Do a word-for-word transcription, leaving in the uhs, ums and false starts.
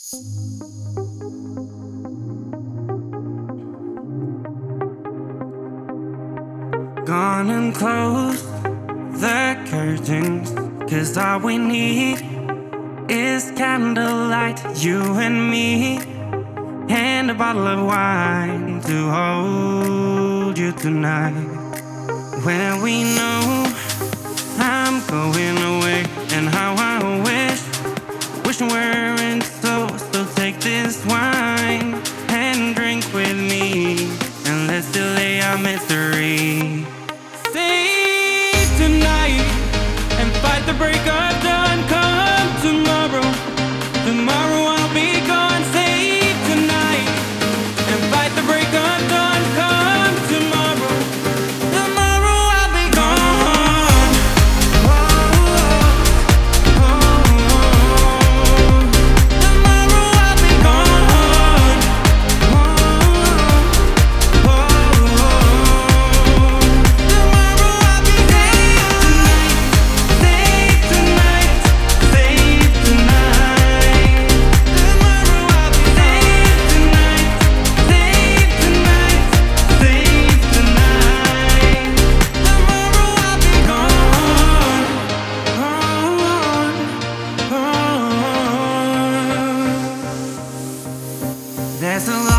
Gone and close the curtains, 'cause all we need is candlelight, you and me, and a bottle of wine to hold you tonight. Where we know I'm going away, and how I wish, wish we weren't so, so take this wine and drink with me, and let's delay our misery. Save tonight and fight the break of dawn. Come tomorrow, tomorrow I'll be gone. Save tonight and fight the break of dawn. Come tomorrow, tomorrow I'll be gone. Oh, oh, oh. Tomorrow I'll be gone. Oh, oh, oh. Tomorrow I'll be saved tonight, saved tonight, saved tonight. Tomorrow I'll be saved tonight, saved tonight, saved tonight. Tomorrow I'll be gone, gone, gone. There's a lot